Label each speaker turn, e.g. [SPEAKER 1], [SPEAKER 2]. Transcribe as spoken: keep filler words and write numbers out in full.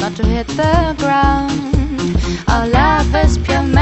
[SPEAKER 1] not to hit the ground. Our love is pure